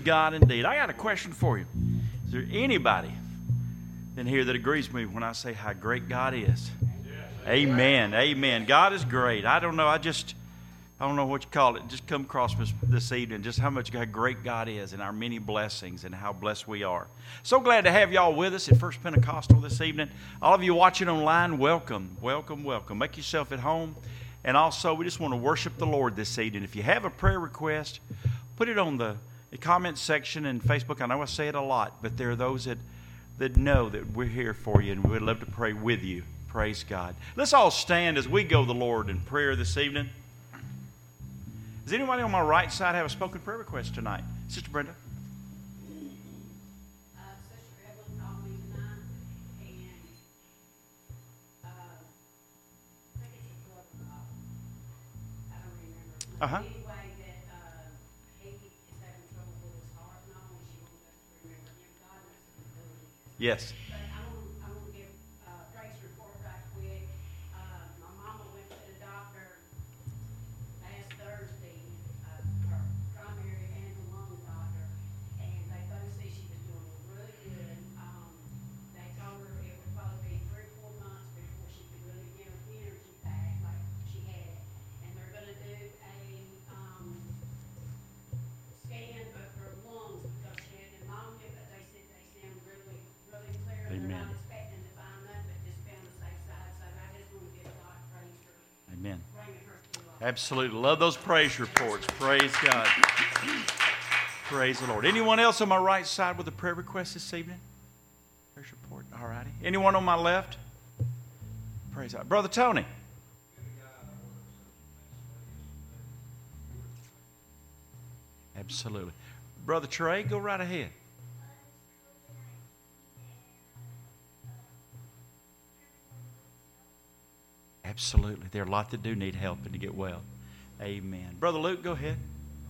God indeed. I got a question for you. Is there anybody in here that agrees with me when I say how great God is? Amen. Amen. God is great. I don't know. I don't know what you call it. Just come across this evening just how great God is and our many blessings and how blessed we are. So glad to have y'all with us at First Pentecostal this evening. All of you watching online, welcome, welcome, welcome. Make yourself at home. And also, we just want to worship the Lord this evening. If you have a prayer request, put it on the comment section in Facebook. I know I say it a lot, but there are those that know that we're here for you, and we'd love to pray with you. Praise God. Let's all stand as we go to the Lord in prayer this evening. Does anybody on my right side have a spoken prayer request tonight? Sister Brenda? Sister Evelyn called me tonight, and I think it's a 12 o'clock. I don't remember. Anyway, that he is having trouble with his heart and all, and she wants us to remember him. God knows the ability. Yes. But I want to give a praise report right quick. My mama went to the doctor last Thursday, her primary and the lung doctor, and they both said she was doing really good. They told her it would probably be 3 or 4 months before she could really get her energy back like she had. And they're going to do a scan of her lungs because she had pneumonia, but they said they sound really, really clear. Amen. They're not expecting to find nothing, but just be on the safe side. So I just want to give God praise for Amen. bringing her to us. Absolutely. Love those praise reports. Praise God. Praise the Lord. Anyone else on my right side with a prayer request this evening? Praise report. All righty. Anyone on my left? Praise God. Brother Tony. Absolutely. Brother Trey, go right ahead. Absolutely. There are a lot that do need help and to get well. Amen. Brother Luke, go ahead.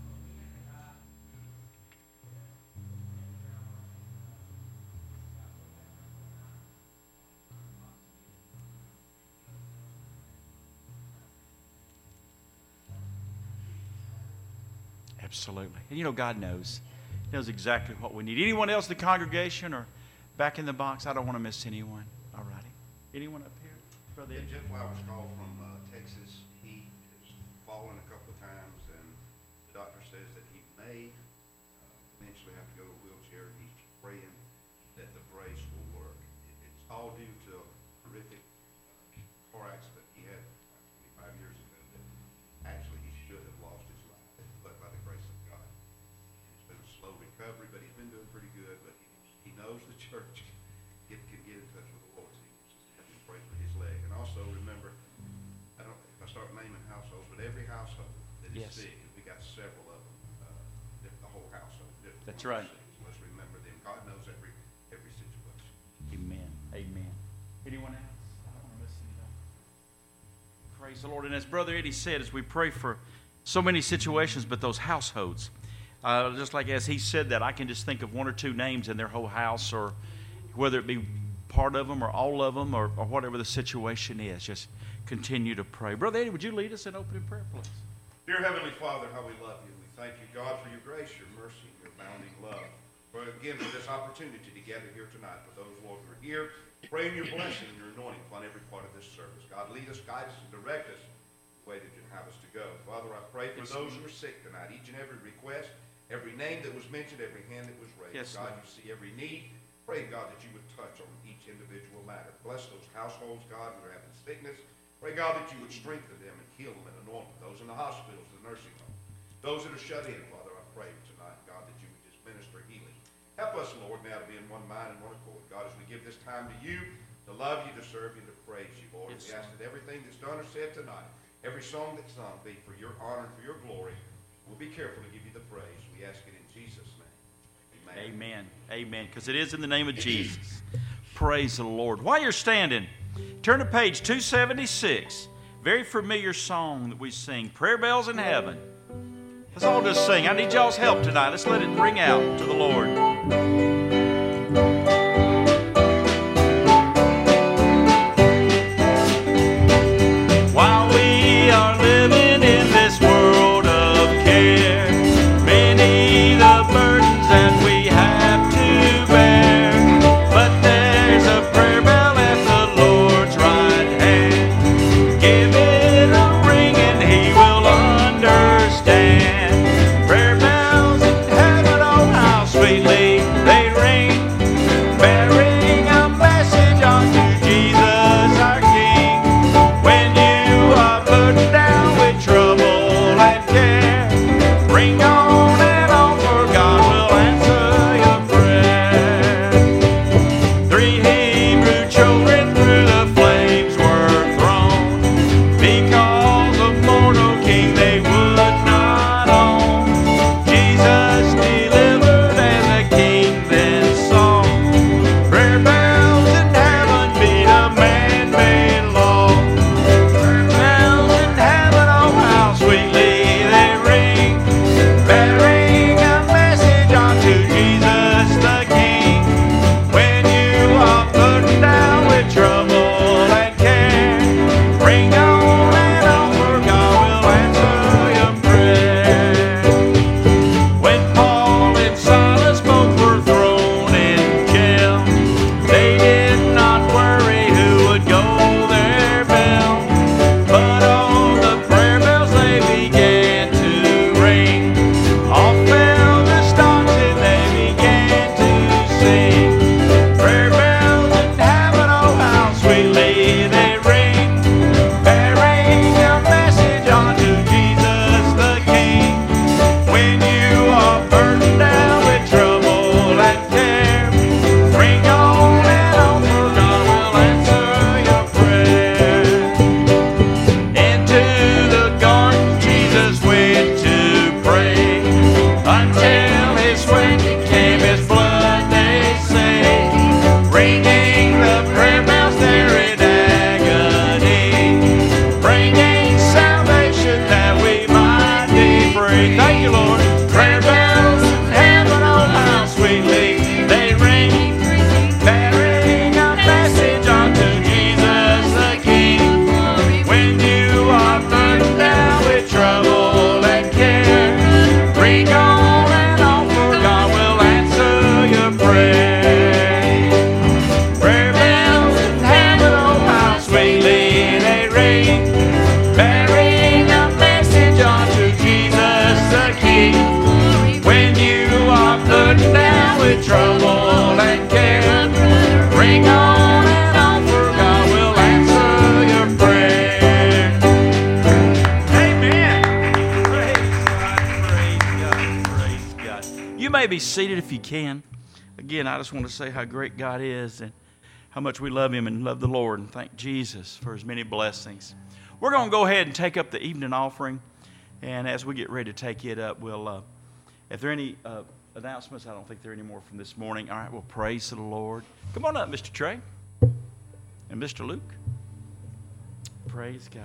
Absolutely. And you know, God knows. He knows exactly what we need. Anyone else in the congregation or back in the box? I don't want to miss anyone. All righty. Anyone up here? Brother Ed? Jeff Flowers called from Texas. He has fallen a couple of times, and the doctor says that he may eventually have to go to a wheelchair. He's praying that the brace will work. It's all due to a horrific car accident he had like 25 years ago that actually he should have lost his life, but by the grace of God. It's been a slow recovery, but he's been doing pretty good. But he knows the church can get in touch with the Lord. So he wants us to have him pray for his leg. And also remember, I don't if I start naming households, but every household that is sick, and we got several of them, the whole household. That's right. Let's remember them. God knows every situation. Amen. Amen. Anyone else? I don't want to miss anything. Praise the Lord. And as Brother Eddie said, as we pray for so many situations, but those households, just like as he said that, I can just think of 1 or 2 names in their whole house, or whether it be part of them or all of them or whatever the situation is. Just continue to pray. Brother Eddie, would you lead us in opening prayer, please? Dear Heavenly Father, how we love you. We thank you, God, for your grace, your mercy, and your abounding love. For again, for this opportunity to gather here tonight. For those, Lord, who are here, praying your blessing and your anointing upon every part of this service. God, lead us, guide us, and direct us the way that you'd have us to go. Father, I pray for those who are sick tonight, each and every request, every name that was mentioned, every hand that was raised. Yes, God, Lord. you see every need. Pray, God, that you would touch on each individual matter. Bless those households, God, who are having sickness. Pray, God, that you would strengthen them and heal them and anoint them. Those in the hospitals, the nursing homes, those that are shut in, Father, I pray tonight, God, that you would just minister healing. Help us, Lord, now to be in one mind and one accord. God, as we give this time to you, to love you, to serve you, and to praise you, Lord. Yes, we ask that everything that's done or said tonight, every song that's sung, be for your honor and for your glory. We'll be careful to give you the praise. We ask it in Jesus' name. Amen. Amen. Because it is in the name of Jesus. Praise the Lord. While you're standing, turn to page 276. Very familiar song that we sing, Prayer Bells in Heaven. Let's all just sing. I need y'all's help tonight. Let's let it ring out to the Lord. While we are living in this world of care, many the burdens be seated if you can. Again, I just want to say how great God is and how much we love Him and love the Lord, and thank Jesus for His many blessings. We're going to go ahead and take up the evening offering, and as we get ready to take it up, we'll, if there are any announcements, I don't think there are any more from this morning. All right, well, praise to the Lord. Come on up, Mr. Trey and Mr. Luke. Praise God.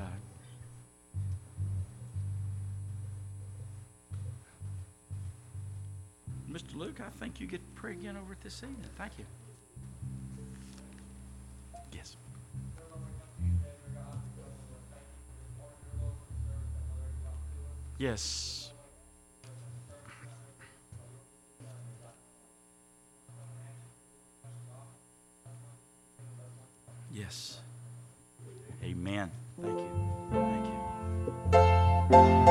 Mr. Luke, I think you get to pray again over it this evening. Thank you. Yes. Yes. Yes. Amen. Thank you. Thank you.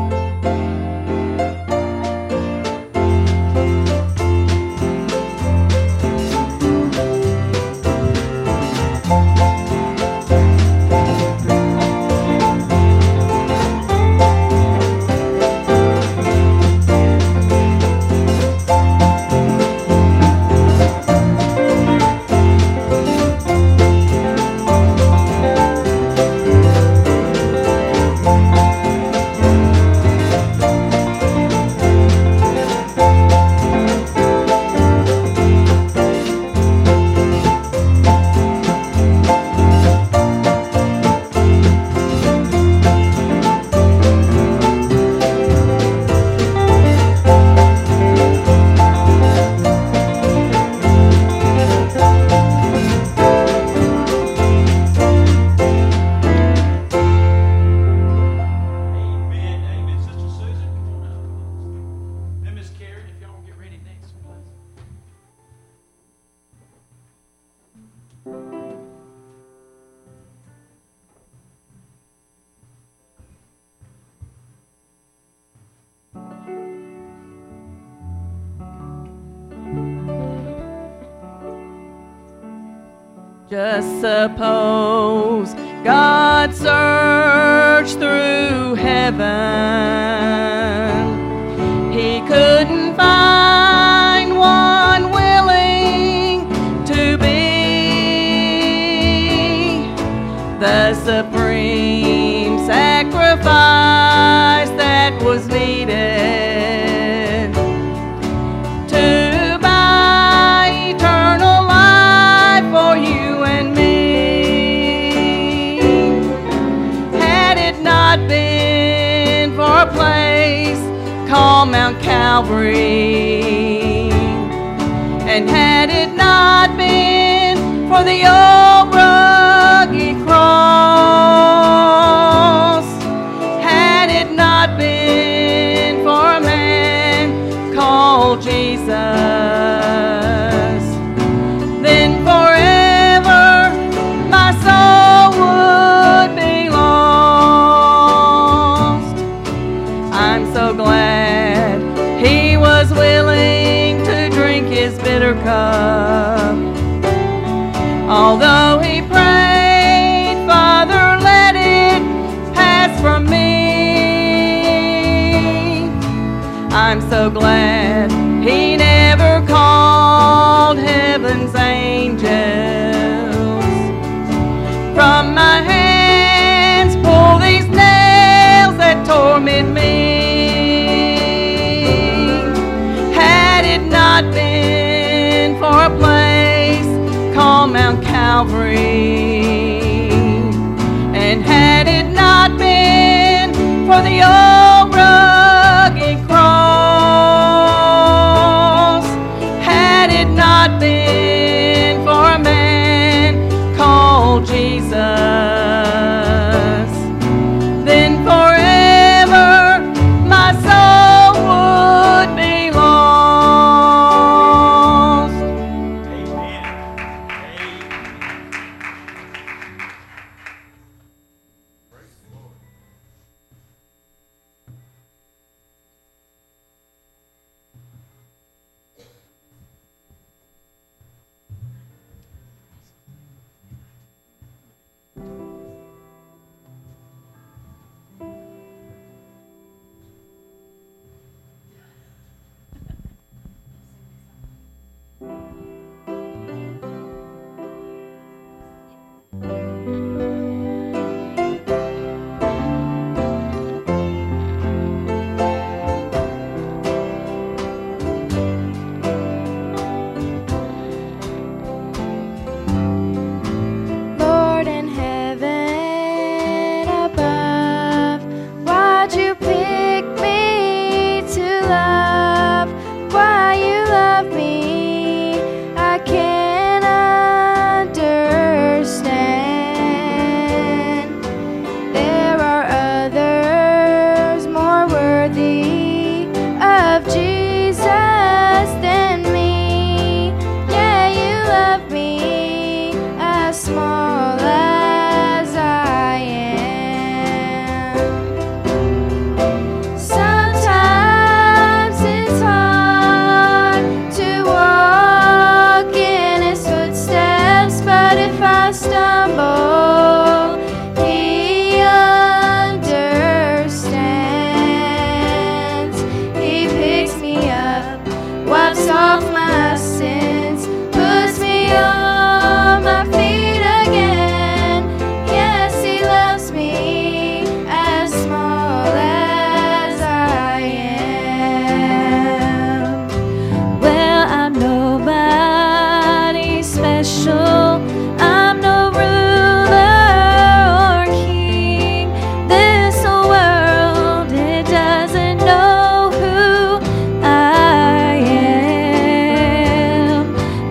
Just suppose God searched through heaven. He couldn't find one willing to be the supreme sacrifice that was needed to buy eternal life for you and me. Had it not been for a place called Mount Calvary, and had it not been for the old rugged cross, had it not been for a man called Jesus, then forever my soul would be lost. I'm so glad He was willing to drink His bitter cup. Although He prayed, Father, let it pass from me. I'm so glad He never called heaven's angels. From my hands pull these nails that torment me. Had it not been for a place called Mount Calvary, and had it not been for the old rugged cross, had it not been for a man called Jesus, then forever my soul would be lost. Amen. Amen.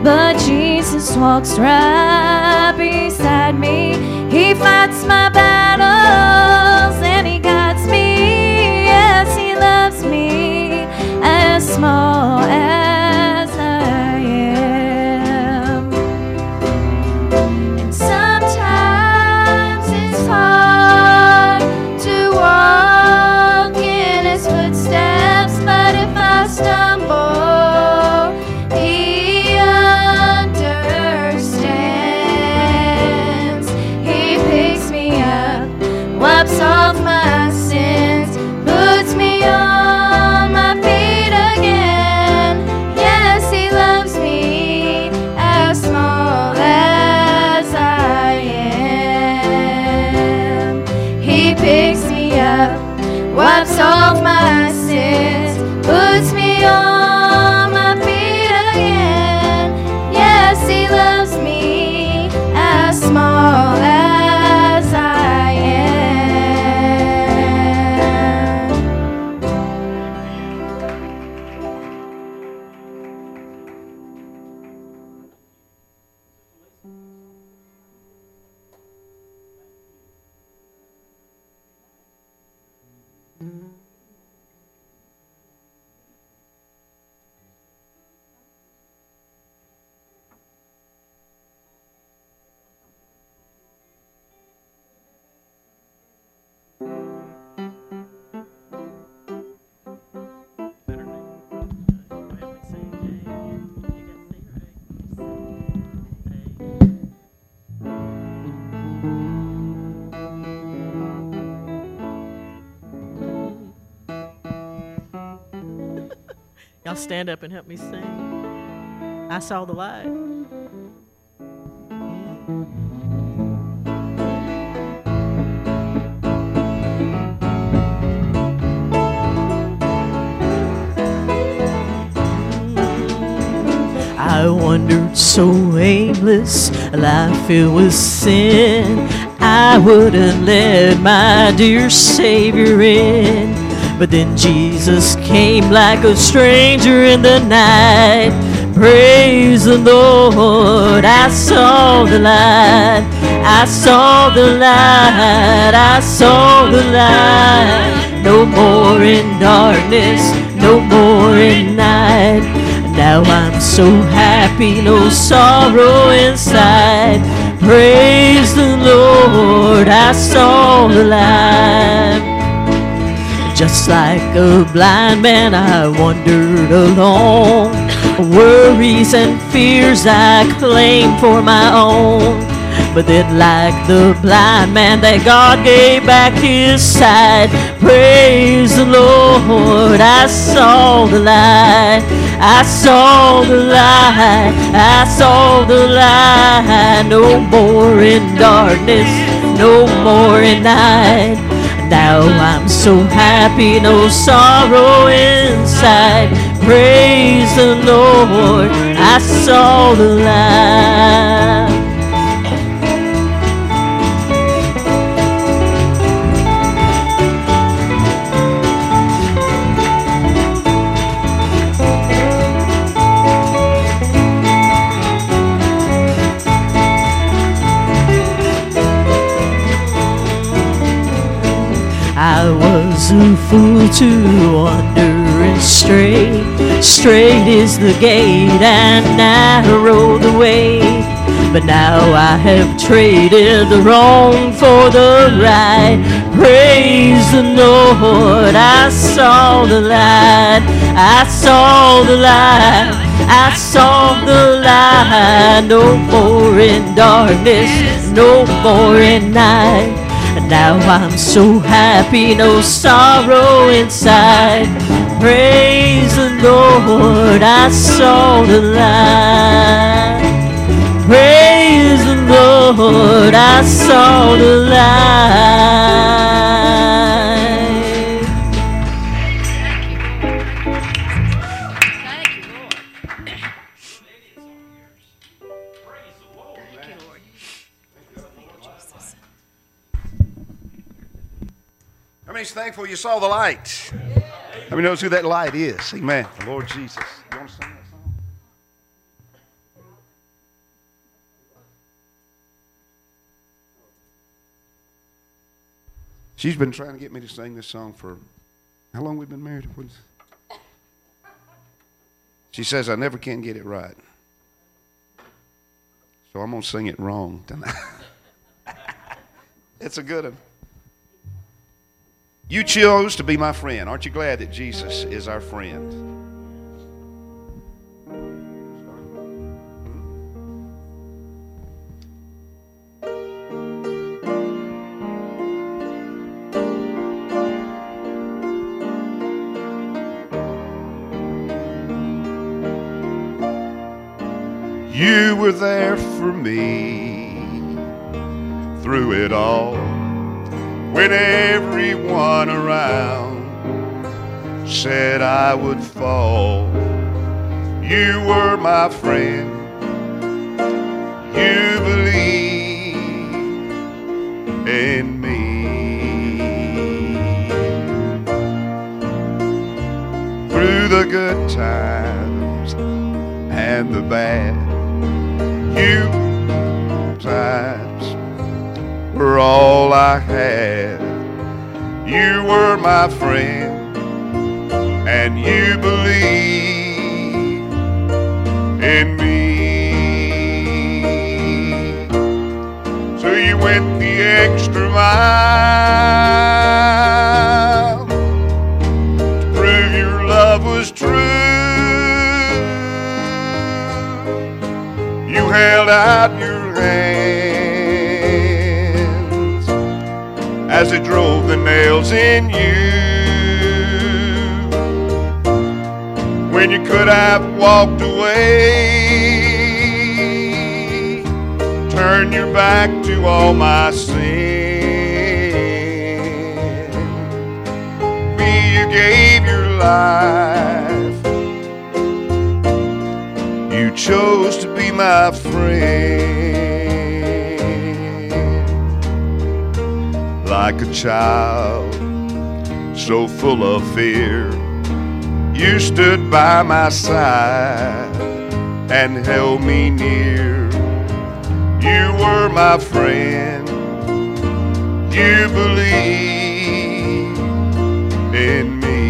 but Jesus walks right beside me. He fights my battles and He guides me. Yes, He loves me as small as I am. And sometimes it's hard to walk in His footsteps, but if I stumble, He understands. He picks me up, wipes off my sins, puts me on my feet again. Yes, He loves me as small as I am. He picks me up, wipes off my sins, puts me on my feet again. Yes, He loves me as small as I am. Y'all stand up and help me sing. I saw the light. I wandered so aimless, a life filled with sin. I wouldn't let my dear Savior in. But then Jesus came like a stranger in the night. Praise the Lord, I saw the light. I saw the light, I saw the light. No more in darkness, no more in night. Now I'm so happy, no sorrow inside. Praise the Lord, I saw the light. Just like a blind man, I wandered alone. Worries and fears I claimed for my own. But then like the blind man that God gave back His sight. Praise the Lord, I saw the light. I saw the light, I saw the light. No more in darkness, no more in night. Now I'm so happy, no sorrow inside. Praise the Lord, I saw the light. I was a fool to wander and stray. Straight is the gate and narrow the way. But now I have traded the wrong for the right. Praise the Lord, I saw the light. I saw the light, I saw the light. No more in darkness, no more in night. Now I'm so happy, no sorrow inside. Praise the Lord, I saw the light. Praise the Lord, I saw the light. How many's thankful you saw the light? How many knows who that light is? Amen. The Lord Jesus. You want to sing that She's been trying to get me to sing this song for how long we've been married? She says I never can get it right. So I'm going to sing it wrong tonight. It's a good one. You chose to be my friend. Aren't you glad that Jesus is our friend? You were there for me through it all, when everyone around said I would fall. You were my friend. You believed in me. Through the good times and the bad, you times were all I had. You were my friend, and you believed in me. So you went the extra mile to prove your love was true. You held out your hands as they drove the nails in you, when you could have walked away. Turn your back to all my sin. Me, you gave your life. You chose to be my friend. Like a child so full of fear, you stood by my side and held me near. You were my friend. You believed in me.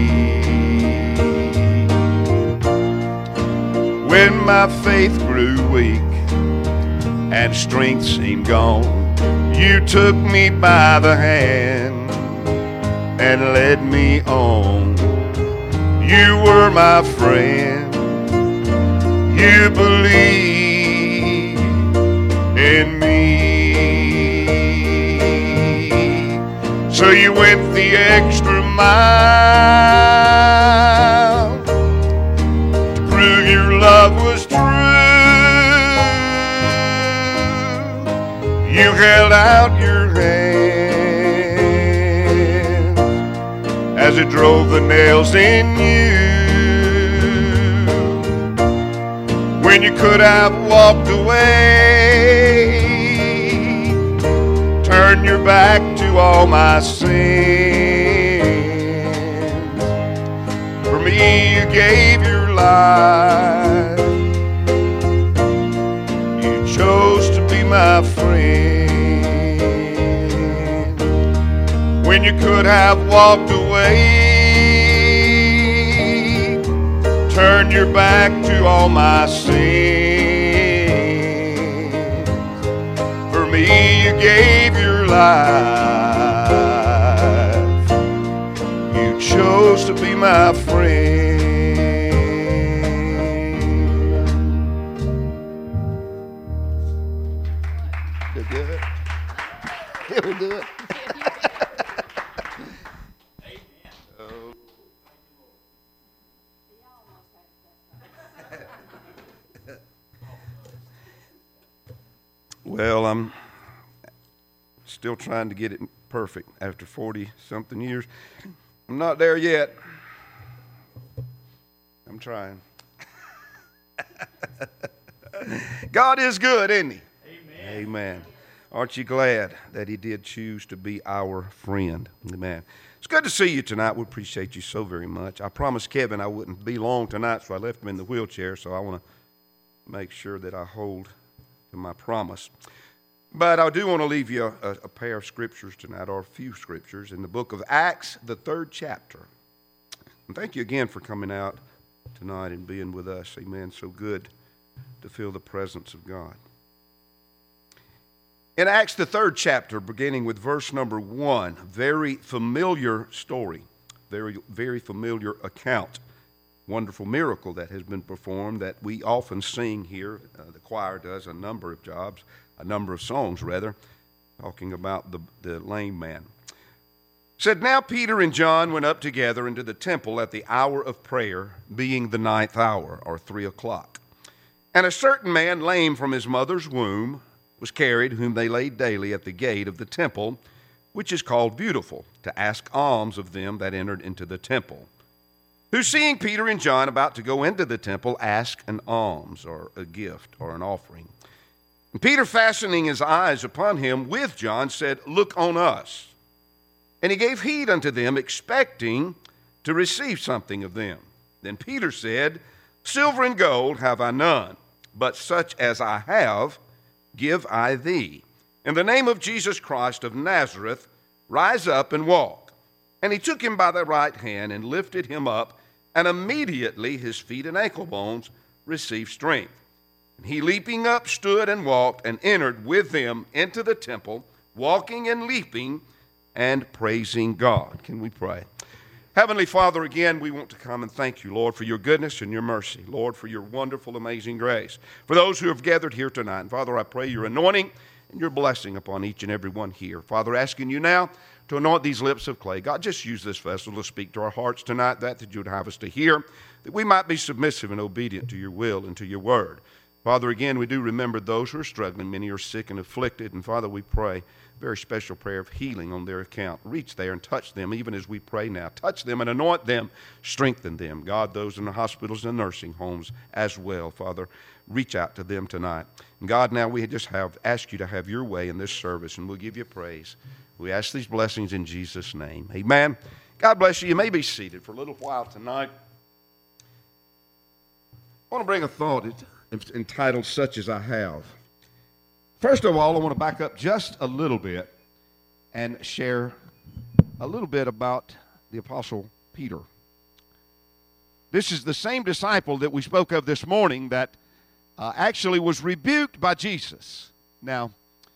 When my faith grew weak and strength seemed gone, you took me by the hand and led me on. You were my friend. You believed in me. So you went the extra mile to prove your love was true. You held out your hand as it drove the nails in you, when you could have walked away. Turn your back to all my sins. For me, you gave your life. You chose to be my friend. When you could have walked away, turn your back to all my sins. For me, you gave your life. You chose to be my friend. Did we do it? Did we do it? Well, I'm still trying to get it perfect after 40-something years. I'm not there yet. I'm trying. God is good, isn't He? Amen. Amen. Aren't you glad that He did choose to be our friend? Amen. It's good to see you tonight. We appreciate you so very much. I promised Kevin I wouldn't be long tonight, so I left him in the wheelchair, so I want to make sure that I hold to my promise. But I do want to leave you a pair of scriptures tonight, or a few scriptures, in the book of Acts, the 3rd chapter. And thank you again for coming out tonight and being with us. Amen. So good to feel the presence of God. In Acts, the 3rd chapter, beginning with verse number 1, very familiar story, very, very familiar account. Wonderful miracle that has been performed that we often sing here. The choir does a number of songs, talking about the lame man. It said, "Now Peter and John went up together into the temple at the hour of prayer, being the 9th hour, or 3 o'clock. And a certain man, lame from his mother's womb, was carried, whom they laid daily at the gate of the temple, which is called Beautiful, to ask alms of them that entered into the temple. Who, seeing Peter and John about to go into the temple, asked an alms, or a gift, or an offering. And Peter, fastening his eyes upon him with John, said, Look on us. And he gave heed unto them, expecting to receive something of them. Then Peter said, Silver and gold have I none, but such as I have give I thee. In the name of Jesus Christ of Nazareth, rise up and walk. And he took him by the right hand and lifted him up, and immediately his feet and ankle bones received strength. And he, leaping up, stood and walked and entered with them into the temple, walking and leaping and praising God." Can we pray? Heavenly Father, again, we want to come and thank you, Lord, for your goodness and your mercy. Lord, for your wonderful, amazing grace. For those who have gathered here tonight, and Father, I pray your anointing and your blessing upon each and every one here. Father, asking you now to anoint these lips of clay. God, just use this vessel to speak to our hearts tonight, that you would have us to hear, that we might be submissive and obedient to your will and to your word. Father, again, we do remember those who are struggling. Many are sick and afflicted. And Father, we pray a very special prayer of healing on their account. Reach there and touch them, even as we pray now. Touch them and anoint them, strengthen them. God, those in the hospitals and nursing homes as well, Father, reach out to them tonight. And God, now we just ask you to have your way in this service, and we'll give you praise. We ask these blessings in Jesus' name. Amen. God bless you. You may be seated for a little while tonight. I want to bring a thought entitled, Such as I Have. First of all, I want to back up just a little bit and share a little bit about the Apostle Peter. This is the same disciple that we spoke of this morning that actually was rebuked by Jesus. Now,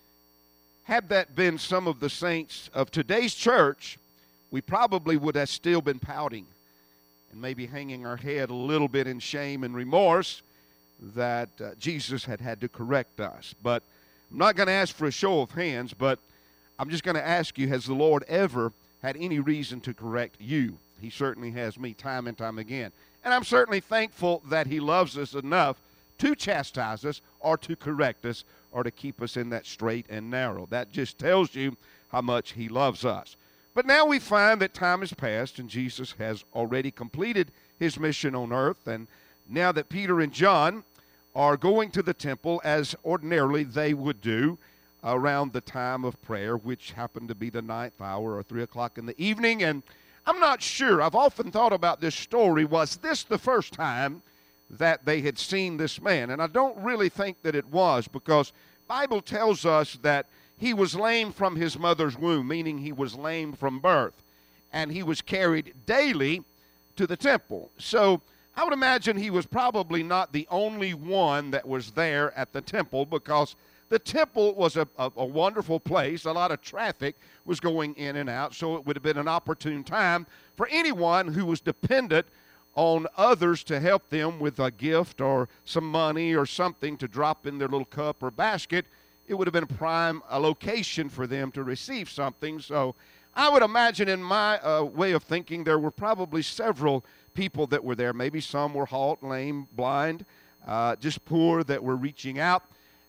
had that been some of the saints of today's church, we probably would have still been pouting and maybe hanging our head a little bit in shame and remorse that Jesus had to correct us. But I'm not going to ask for a show of hands, but I'm just going to ask you, has the Lord ever had any reason to correct you? He certainly has me time and time again. And I'm certainly thankful that he loves us enough to chastise us or to correct us or to keep us in that straight and narrow. That just tells you how much he loves us. But now we find that time has passed and Jesus has already completed his mission on earth. And now that Peter and John are going to the temple as ordinarily they would do around the time of prayer, which happened to be the 9th hour or 3 o'clock in the evening. And I'm not sure. I've often thought about this story. Was this the first time that they had seen this man? And I don't really think that it was, because the Bible tells us that he was lame from his mother's womb, meaning he was lame from birth. And he was carried daily to the temple. So I would imagine he was probably not the only one that was there at the temple, because the temple was a wonderful place. A lot of traffic was going in and out, so it would have been an opportune time for anyone who was dependent on others to help them with a gift or some money or something to drop in their little cup or basket. It would have been a prime location for them to receive something. So I would imagine, in my way of thinking, there were probably several people that were there. Maybe some were halt, lame, blind, just poor, that were reaching out.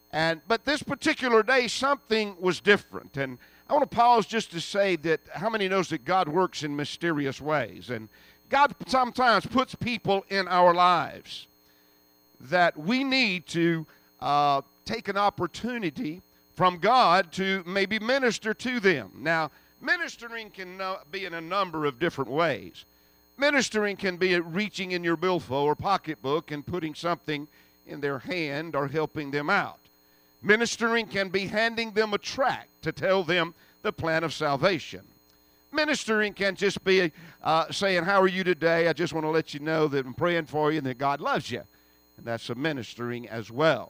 But this particular day, something was different. And I want to pause just to say that how many knows that God works in mysterious ways? And God sometimes puts people in our lives that we need to take an opportunity from God to maybe minister to them. Now, ministering can be in a number of different ways. Ministering can be reaching in your billfold or pocketbook and putting something in their hand or helping them out. Ministering can be handing them a tract to tell them the plan of salvation. Ministering can just be saying, how are you today? I just want to let you know that I'm praying for you and that God loves you. And that's a ministering as well.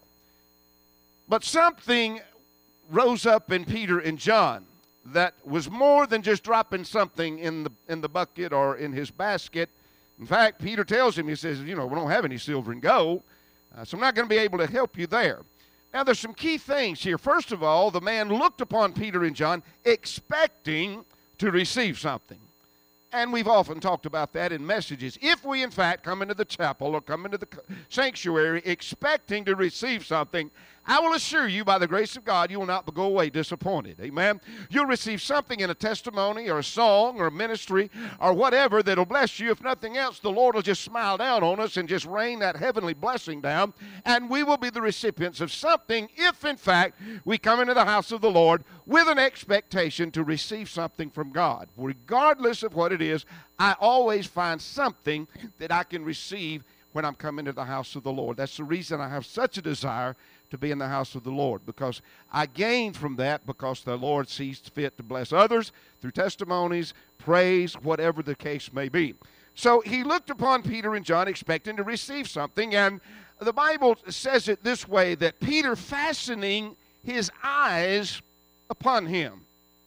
But something rose up in Peter and John that was more than just dropping something in the bucket or in his basket. In fact, Peter tells him, he says, we don't have any silver and gold, so I'm not going to be able to help you there. Now, there's some key things here. First of all, the man looked upon Peter and John expecting to receive something. And we've often talked about that in messages. If we, in fact, come into the chapel or come into the sanctuary expecting to receive something, I will assure you, by the grace of God, you will not go away disappointed. Amen? You'll receive something in a testimony or a song or a ministry or whatever that will bless you. If nothing else, the Lord will just smile down on us and just rain that heavenly blessing down, and we will be the recipients of something if, in fact, we come into the house of the Lord with an expectation to receive something from God. Regardless of what it is, I always find something that I can receive when I'm coming to the house of the Lord. That's the reason I have such a desire to be in the house of the Lord, because I gain from that because the Lord sees fit to bless others through testimonies, praise, whatever the case may be. So he looked upon Peter and John expecting to receive something, and the Bible says it this way, that Peter fastening his eyes upon him.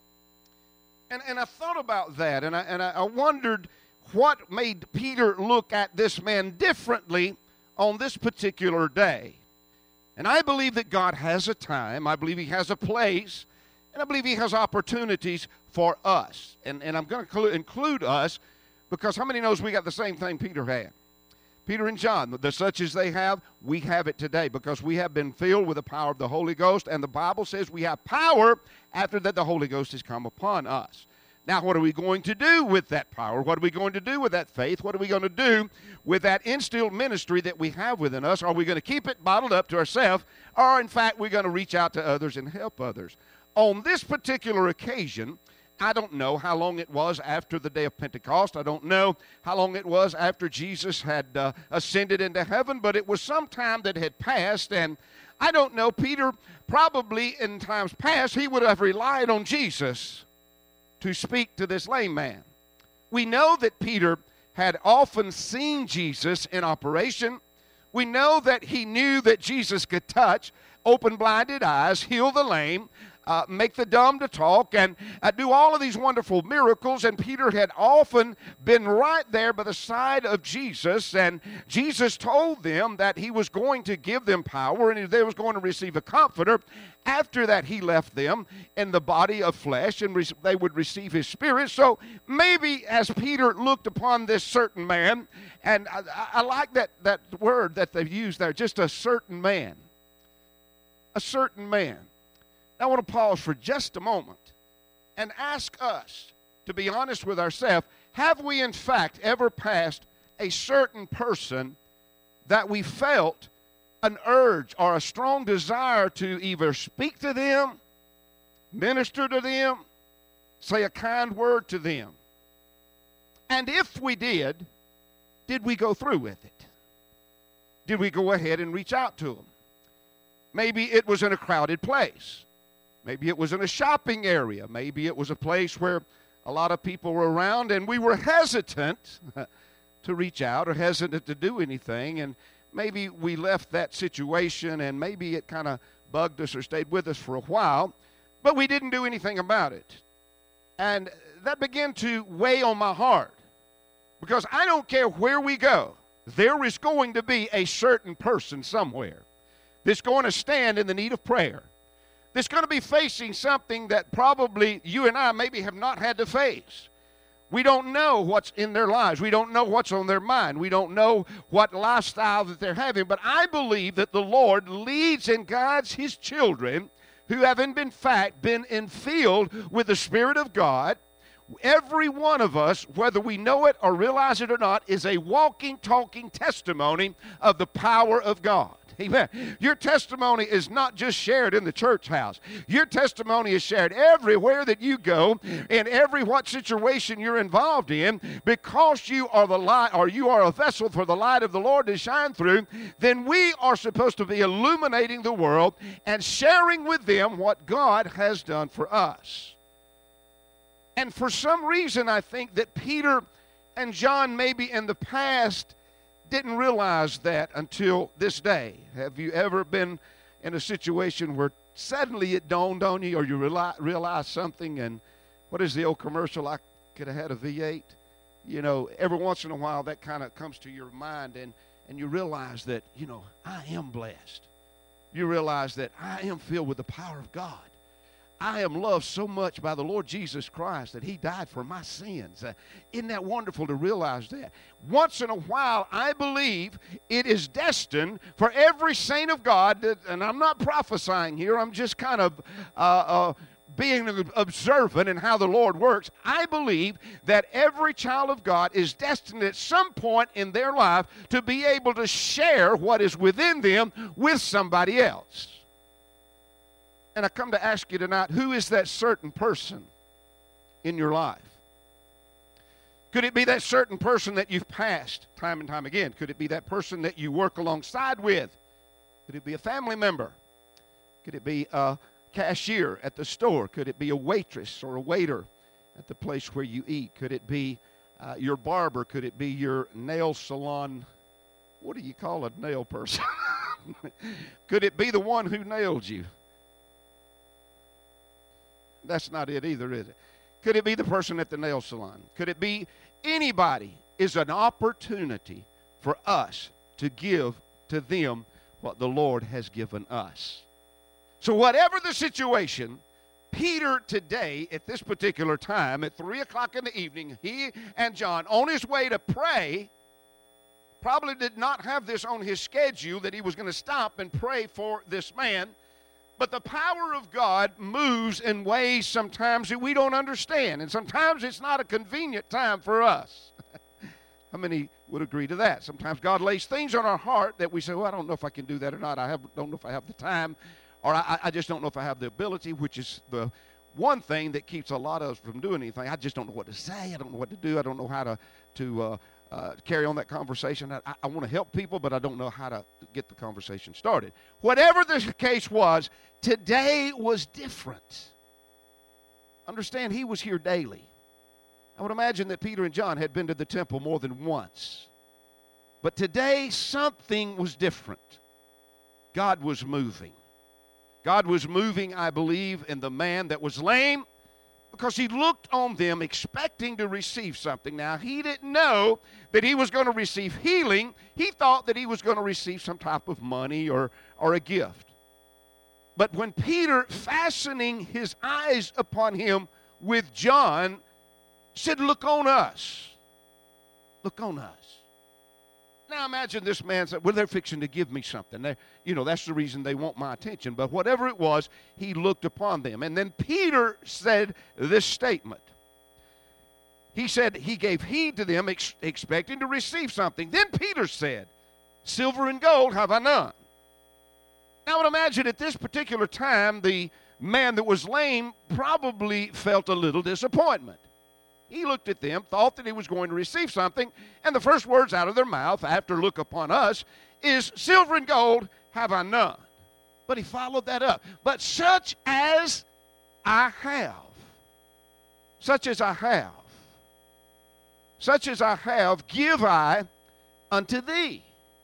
And I thought about that, and I wondered what made Peter look at this man differently on this particular day. And I believe that God has a time, I believe he has a place, and I believe he has opportunities for us. And I'm going to include us, because how many knows we got the same thing Peter had? Peter and John, the such as they have, we have it today, because we have been filled with the power of the Holy Ghost, and the Bible says we have power after that the Holy Ghost has come upon us. Now, what are we going to do with that power? What are we going to do with that faith? What are we going to do with that instilled ministry that we have within us? Are we going to keep it bottled up to ourselves, or in fact, we're going to reach out to others and help others? On this particular occasion, I don't know how long it was after the day of Pentecost. I don't know how long it was after Jesus had ascended into heaven, but it was some time that had passed, and I don't know, Peter probably in times past, he would have relied on Jesus to speak to this lame man. We know that Peter had often seen Jesus in operation. We know that he knew that Jesus could touch, open blinded eyes, heal the lame, make the dumb to talk, and do all of these wonderful miracles. And Peter had often been right there by the side of Jesus, and Jesus told them that he was going to give them power and they was going to receive a comforter. After that, he left them in the body of flesh, and they would receive his spirit. So maybe as Peter looked upon this certain man, and I like that word that they've used there, just a certain man. A certain man. I want to pause for just a moment and ask us to be honest with ourselves. Have we in fact ever passed a certain person that we felt an urge or a strong desire to either speak to them, minister to them, say a kind word to them? And if we did we go through with it? Did we go ahead and reach out to them? Maybe it was in a crowded place. Maybe it was in a shopping area. Maybe it was a place where a lot of people were around and we were hesitant to reach out or hesitant to do anything. And maybe we left that situation and maybe it kind of bugged us or stayed with us for a while, but we didn't do anything about it. And that began to weigh on my heart, because I don't care where we go, there is going to be a certain person somewhere that's going to stand in the need of prayer, that's going to be facing something that probably you and I maybe have not had to face. We don't know what's in their lives. We don't know what's on their mind. We don't know what lifestyle that they're having. But I believe that the Lord leads and guides his children who have in fact been infilled with the Spirit of God. Every one of us, whether we know it or realize it or not, is a walking, talking testimony of the power of God. Amen. Your testimony is not just shared in the church house. Your testimony is shared everywhere that you go, in every what situation you're involved in, because you are the light, or you are a vessel for the light of the Lord to shine through. Then we are supposed to be illuminating the world and sharing with them what God has done for us. And for some reason, I think that Peter and John, maybe in the past, didn't realize that until this day. Have you ever been in a situation where suddenly it dawned on you, or you realize something, and what is the old commercial, I could have had a V8? You know, every once in a while that kind of comes to your mind, and you realize that, you know, I am blessed. You realize that I am filled with the power of God. I am loved so much by the Lord Jesus Christ that he died for my sins. Isn't that wonderful to realize that? Once in a while, I believe it is destined for every saint of God, and I'm not prophesying here, I'm just kind of being observant in how the Lord works. I believe that every child of God is destined at some point in their life to be able to share what is within them with somebody else. And I come to ask you tonight, who is that certain person in your life? Could it be that certain person that you've passed time and time again? Could it be that person that you work alongside with? Could it be a family member? Could it be a cashier at the store? Could it be a waitress or a waiter at the place where you eat? Could it be your barber? Could it be your nail salon? What do you call a nail person? Could it be the one who nailed you? That's not it either, is it? Could it be the person at the nail salon? Could it be anybody? Is an opportunity for us to give to them what the Lord has given us. So whatever the situation, Peter today, at this particular time, at 3 o'clock in the evening, he and John, on his way to pray, probably did not have this on his schedule that he was going to stop and pray for this man. But the power of God moves in ways sometimes that we don't understand. And sometimes it's not a convenient time for us. How many would agree to that? Sometimes God lays things on our heart that we say, well, I don't know if I can do that or not. Don't know if I have the time. Or I just don't know if I have the ability, which is the one thing that keeps a lot of us from doing anything. I just don't know what to say. I don't know what to do. I don't know how to carry on that conversation. I want to help people, but I don't know how to get the conversation started. Whatever the case was, today was different. Understand, he was here daily. I would imagine that Peter and John had been to the temple more than once. But today, something was different. God was moving. God was moving, I believe, in the man that was lame, because he looked on them expecting to receive something. Now, he didn't know that he was going to receive healing. He thought that he was going to receive some type of money or a gift. But when Peter, fastening his eyes upon him with John, said, look on us. Look on us. Now imagine this man said, well, they're fixing to give me something. That's the reason they want my attention. But whatever it was, he looked upon them. And then Peter said this statement. He said he gave heed to them, expecting to receive something. Then Peter said, silver and gold have I none. Now I would imagine at this particular time, the man that was lame probably felt a little disappointment. He looked at them, thought that he was going to receive something, and the first words out of their mouth after look upon us is, silver and gold have I none. But he followed that up. But such as I have, such as I have, such as I have, give I unto thee.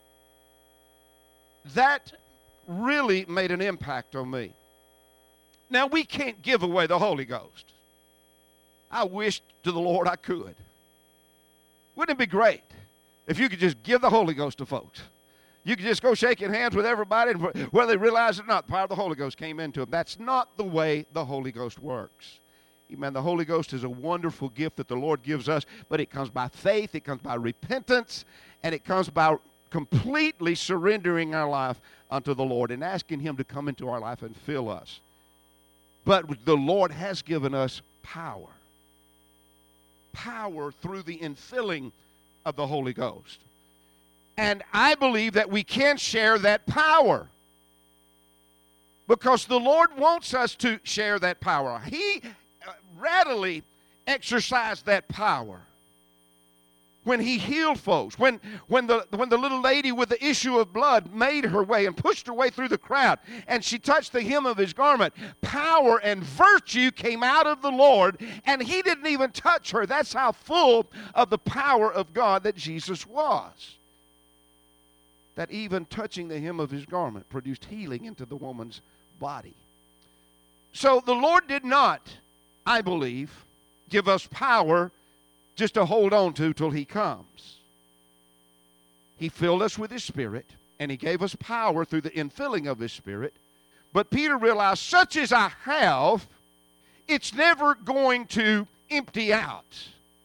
That really made an impact on me. Now, we can't give away the Holy Ghost. I wish to the Lord I could. Wouldn't it be great if you could just give the Holy Ghost to folks? You could just go shaking hands with everybody, and whether they realize it or not, the power of the Holy Ghost came into them. That's not the way the Holy Ghost works. Amen. The Holy Ghost is a wonderful gift that the Lord gives us, but it comes by faith, it comes by repentance, and it comes by completely surrendering our life unto the Lord and asking Him to come into our life and fill us. But the Lord has given us power. Power through the infilling of the Holy Ghost. And I believe that we can share that power, because the Lord wants us to share that power. He readily exercised that power when he healed folks, when the little lady with the issue of blood made her way and pushed her way through the crowd, and she touched the hem of his garment. Power and virtue came out of the Lord, and he didn't even touch her. That's how full of the power of God that Jesus was. That even touching the hem of his garment produced healing into the woman's body. So the Lord did not, I believe, give us power just to hold on to till he comes. He filled us with his Spirit, and he gave us power through the infilling of his Spirit. But Peter realized, such as I have, it's never going to empty out.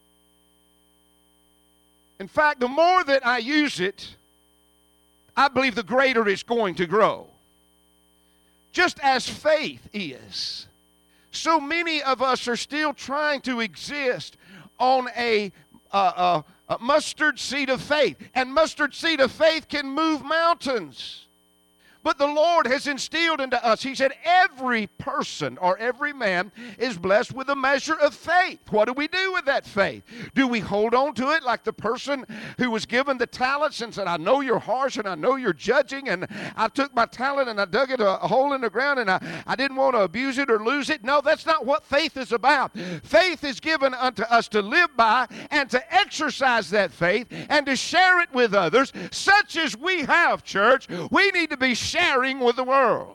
In fact, the more that I use it, I believe the greater it's going to grow. Just as faith is. So many of us are still trying to exist on a mustard seed of faith. And mustard seed of faith can move mountains. But the Lord has instilled into us, he said, every person or every man is blessed with a measure of faith. What do we do with that faith? Do we hold on to it like the person who was given the talents and said, I know you're harsh and I know you're judging, and I took my talent and I dug it a hole in the ground, and I didn't want to abuse it or lose it? No, that's not what faith is about. Faith is given unto us to live by and to exercise that faith and to share it with others, such as we have, church. We need to be sharing with the world.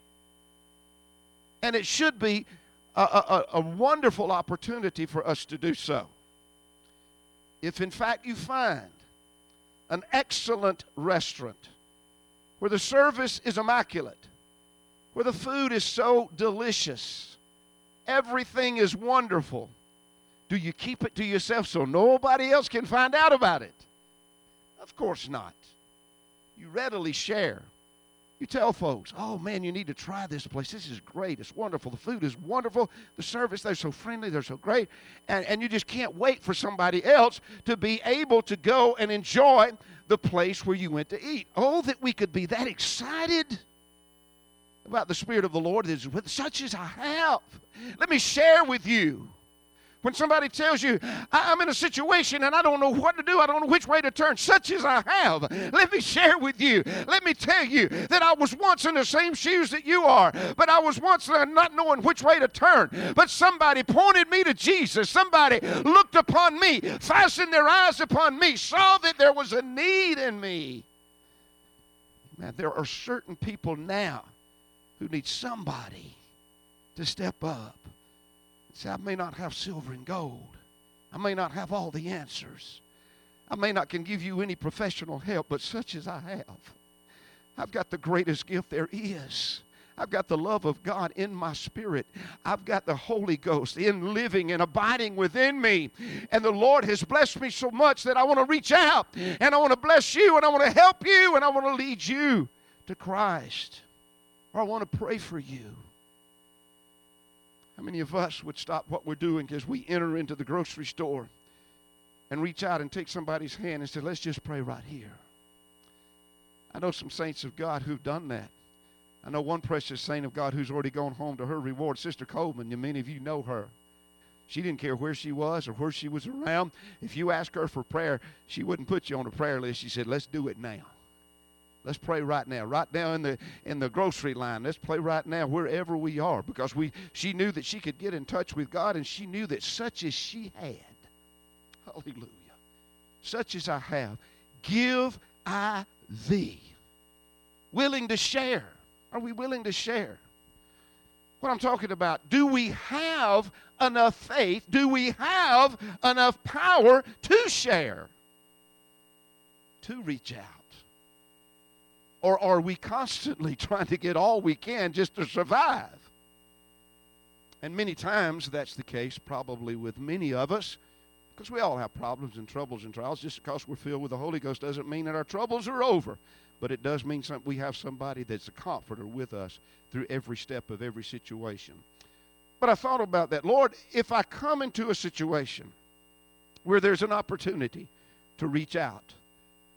And it should be a wonderful opportunity for us to do so. If in fact you find an excellent restaurant where the service is immaculate, where the food is so delicious, everything is wonderful, do you keep it to yourself so nobody else can find out about it? Of course not. You readily share. You tell folks, oh man, you need to try this place. This is great. It's wonderful. The food is wonderful. The service, they're so friendly. They're so great. And you just can't wait for somebody else to be able to go and enjoy the place where you went to eat. Oh, that we could be that excited about the Spirit of the Lord is with such as I have. Let me share with you. When somebody tells you, I'm in a situation and I don't know what to do, I don't know which way to turn, such as I have, let me share with you. Let me tell you that I was once in the same shoes that you are, but I was once not knowing which way to turn. But somebody pointed me to Jesus. Somebody looked upon me, fastened their eyes upon me, saw that there was a need in me. Man, there are certain people now who need somebody to step up. See, I may not have silver and gold. I may not have all the answers. I may not can give you any professional help, but such as I have, I've got the greatest gift there is. I've got the love of God in my spirit. I've got the Holy Ghost in living and abiding within me. And the Lord has blessed me so much that I want to reach out and I want to bless you and I want to help you and I want to lead you to Christ. Or I want to pray for you. How many of us would stop what we're doing as we enter into the grocery store and reach out and take somebody's hand and say, let's just pray right here? I know some saints of God who've done that. I know one precious saint of God who's already gone home to her reward, Sister Coleman. Many of you know her. She didn't care where she was or where she was around. If you asked her for prayer, she wouldn't put you on a prayer list. She said, let's do it now. Let's pray right now. Right now in the grocery line. Let's pray right now wherever we are. Because she knew that she could get in touch with God, and she knew that such as she had, hallelujah, such as I have, give I thee. Willing to share. Are we willing to share? What I'm talking about, do we have enough faith? Do we have enough power to share? To reach out? Or are we constantly trying to get all we can just to survive? And many times that's the case probably with many of us, because we all have problems and troubles and trials. Just because we're filled with the Holy Ghost doesn't mean that our troubles are over. But it does mean we have somebody that's a comforter with us through every step of every situation. But I thought about that. Lord, if I come into a situation where there's an opportunity to reach out,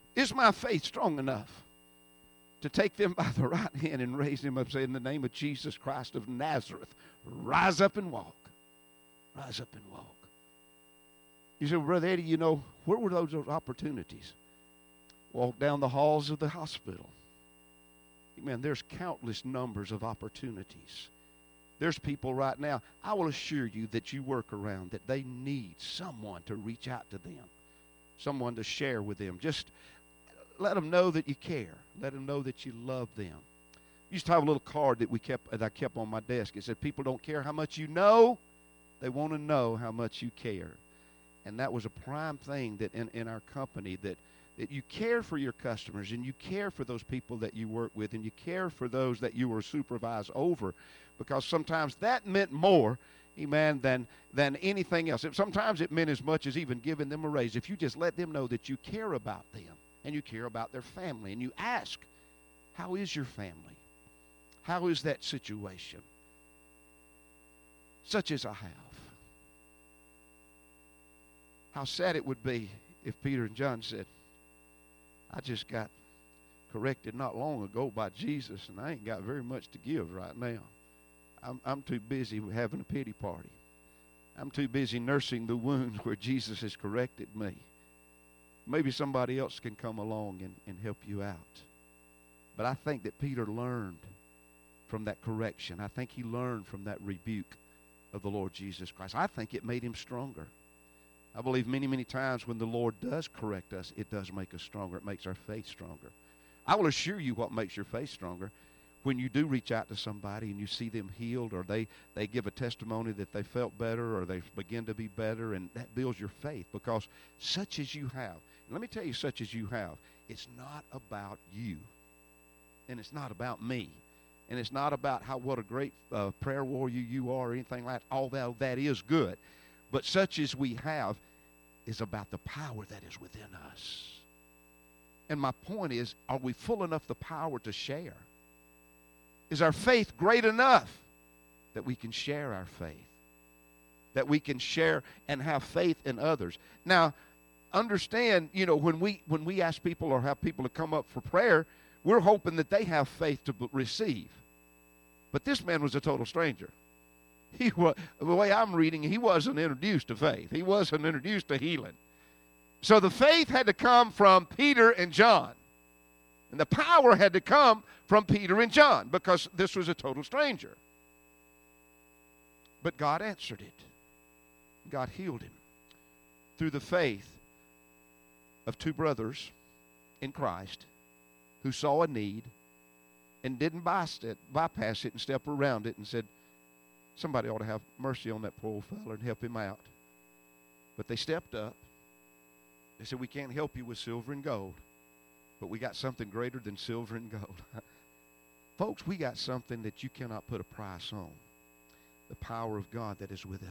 Is my faith strong enough to take them by the right hand and raise them up, say, in the name of Jesus Christ of Nazareth, rise up and walk. Rise up and walk. You say, well, Brother Eddie, you know, where were those opportunities? Walk down the halls of the hospital. Amen. There's countless numbers of opportunities. There's people right now, I will assure you that you work around, that they need someone to reach out to them, someone to share with them. Just let them know that you care. Let them know that you love them. We used to have a little card that I kept on my desk. It said, people don't care how much you know, they want to know how much you care. And that was a prime thing that in our company, that you care for your customers, and you care for those people that you work with, and you care for those that you were supervised over, because sometimes that meant more, amen, than anything else. Sometimes it meant as much as even giving them a raise. If you just let them know that you care about them, and you care about their family, and you ask, how is your family? How is that situation? Such as I have. How sad it would be if Peter and John said, I just got corrected not long ago by Jesus, and I ain't got very much to give right now. I'm too busy having a pity party. I'm too busy nursing the wounds where Jesus has corrected me. Maybe somebody else can come along and help you out. But I think that Peter learned from that correction. I think he learned from that rebuke of the Lord Jesus Christ. I think it made him stronger. I believe many, many times when the Lord does correct us, it does make us stronger. It makes our faith stronger. I will assure you what makes your faith stronger. When you do reach out to somebody and you see them healed, or they give a testimony that they felt better, or they begin to be better, and that builds your faith, because such as you have, and let me tell you, such as you have, it's not about you, and it's not about me, and it's not about what a great prayer warrior you are or anything like that. All that is good. But such as we have is about the power that is within us. And my point is, are we full enough the power to share? Is our faith great enough that we can share our faith? That we can share and have faith in others? Now, understand, you know, when we ask people or have people to come up for prayer, we're hoping that they have faith to receive. But this man was a total stranger. The way I'm reading, he wasn't introduced to faith. He wasn't introduced to healing. So the faith had to come from Peter and John. And the power had to come from Peter and John, because this was a total stranger. But God answered it. God healed him through the faith of two brothers in Christ who saw a need and didn't bypass it and step around it and said, somebody ought to have mercy on that poor old fella and help him out. But they stepped up. They said, we can't help you with silver and gold, but we got something greater than silver and gold. Folks, we got something that you cannot put a price on. The power of God that is within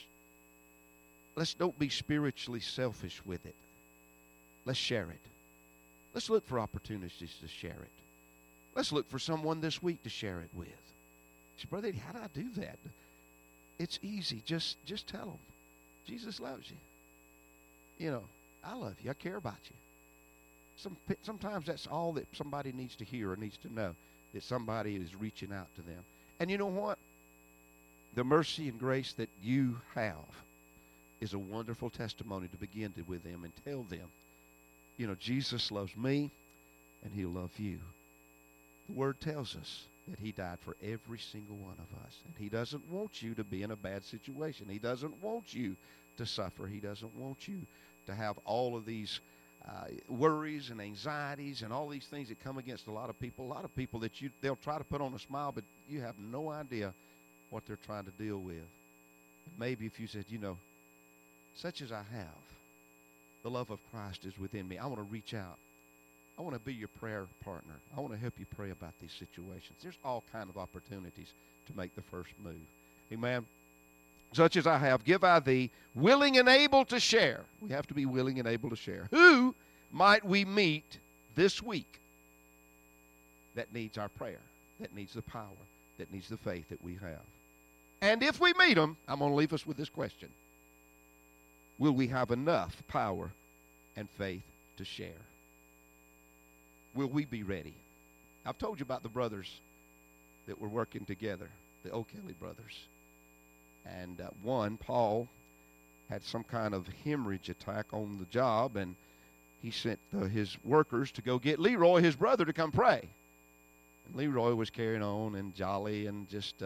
us. Don't be spiritually selfish with it. Let's share it. Let's look for opportunities to share it. Let's look for someone this week to share it with. Say, Brother Eddie, how do I do that? It's easy. Just tell them. Jesus loves you. You know, I love you. I care about you. Sometimes that's all that somebody needs to hear or needs to know, that somebody is reaching out to them. And you know what? The mercy and grace that you have is a wonderful testimony to begin with them and tell them, you know, Jesus loves me and he'll love you. The Word tells us that he died for every single one of us. And he doesn't want you to be in a bad situation. He doesn't want you to suffer. He doesn't want you to have all of these worries and anxieties and all these things that come against a lot of people. A lot of people that they'll try to put on a smile, but you have no idea what they're trying to deal with. Maybe if you said, you know, such as I have, the love of Christ is within me. I want to reach out. I want to be your prayer partner. I want to help you pray about these situations. There's all kinds of opportunities to make the first move. Amen. Such as I have, give I thee, willing and able to share. We have to be willing and able to share. Who might we meet this week that needs our prayer, that needs the power, that needs the faith that we have? And if we meet them, I'm going to leave us with this question. Will we have enough power and faith to share? will we be ready? I've told you about the brothers that were working together, the O'Kelly brothers. And one, Paul, had some kind of hemorrhage attack on the job, and he sent his workers to go get Leroy, his brother, to come pray. And Leroy was carrying on and jolly and just,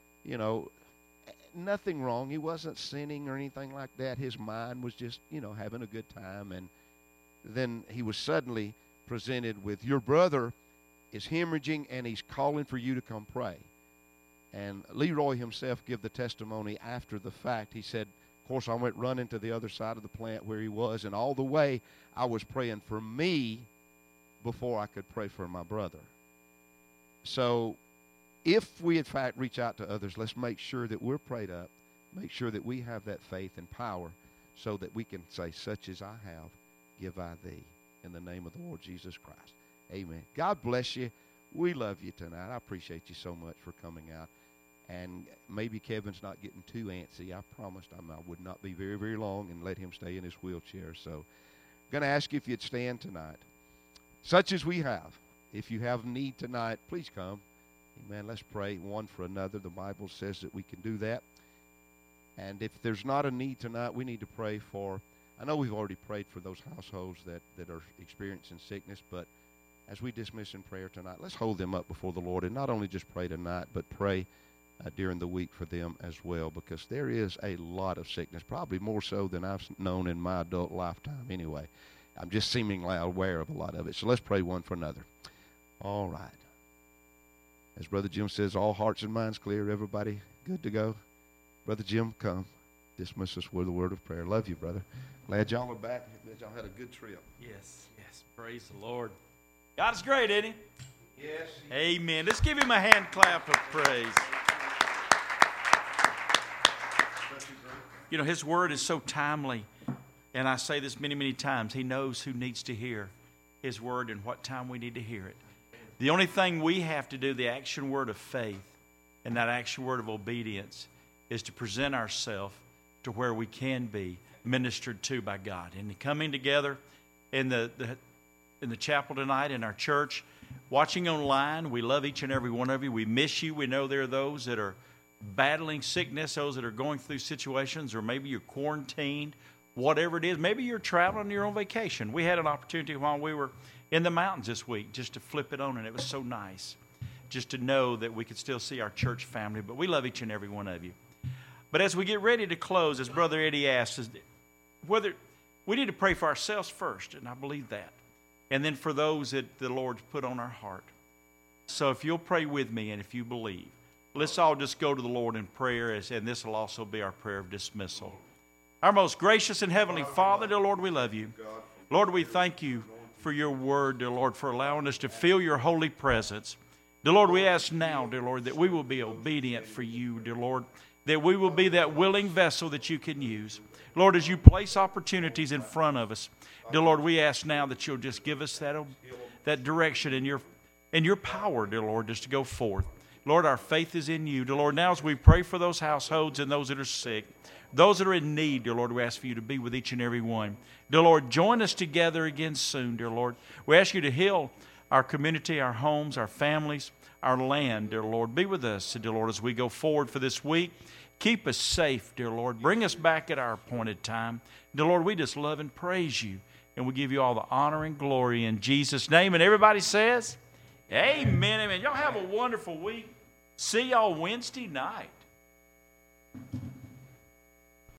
nothing wrong. He wasn't sinning or anything like that. His mind was just, having a good time. And then he was suddenly presented with, your brother is hemorrhaging and he's calling for you to come pray. And Leroy himself gave the testimony after the fact. He said, of course, I went running to the other side of the plant where he was, and all the way I was praying for me before I could pray for my brother. So if we, in fact, reach out to others, let's make sure that we're prayed up, make sure that we have that faith and power so that we can say, such as I have, give I thee, in the name of the Lord Jesus Christ. Amen. God bless you. We love you tonight. I appreciate you so much for coming out. And maybe Kevin's not getting too antsy. I promised him I would not be very, very long and let him stay in his wheelchair. So I'm going to ask you if you'd stand tonight. Such as we have. If you have need tonight, please come. Amen. Let's pray one for another. The Bible says that we can do that. And if there's not a need tonight, we need to pray for, I know we've already prayed for those households that are experiencing sickness, but as we dismiss in prayer tonight, let's hold them up before the Lord and not only just pray tonight, but pray during the week for them as well, because there is a lot of sickness, probably more so than I've known in my adult lifetime anyway. I'm just seemingly aware of a lot of it. So let's pray one for another. All right. As Brother Jim says, all hearts and minds clear. Everybody good to go? Brother Jim, come. Dismiss us with a word of prayer. Love you, brother. Glad y'all are back. Glad y'all had a good trip. Yes. Praise the Lord. God is great, isn't He? Yes. Amen. Let's give Him a hand clap of praise. His word is so timely. And I say this many, many times. He knows who needs to hear His word and what time we need to hear it. The only thing we have to do, the action word of faith and that action word of obedience, is to present ourselves to where we can be ministered to by God. And coming together in the chapel tonight, in our church, watching online, we love each and every one of you. We miss you. We know there are those that are battling sickness, those that are going through situations, or maybe you're quarantined, whatever it is. Maybe you're traveling, you're on vacation. We had an opportunity while we were in the mountains this week just to flip it on, and it was so nice just to know that we could still see our church family. But we love each and every one of you. But as we get ready to close, as Brother Eddie asked, whether we need to pray for ourselves first, and I believe that, and then for those that the Lord's put on our heart. So if you'll pray with me and if you believe, let's all just go to the Lord in prayer, and this will also be our prayer of dismissal. Our most gracious and heavenly Father, dear Lord, we love you. Lord, we thank you for your word, dear Lord, for allowing us to feel your holy presence. Dear Lord, we ask now, dear Lord, that we will be obedient for you, dear Lord, that we will be that willing vessel that you can use. Lord, as you place opportunities in front of us, dear Lord, we ask now that you'll just give us that direction and your power, dear Lord, just to go forth. Lord, our faith is in you. Dear Lord, now as we pray for those households and those that are sick, those that are in need, dear Lord, we ask for you to be with each and every one. Dear Lord, join us together again soon, dear Lord. We ask you to heal our community, our homes, our families, our land, dear Lord. Be with us, dear Lord, as we go forward for this week. Keep us safe, dear Lord. Bring us back at our appointed time. Dear Lord, we just love and praise you, and we give you all the honor and glory in Jesus' name. And everybody says, amen, amen. Y'all have a wonderful week. See y'all Wednesday night.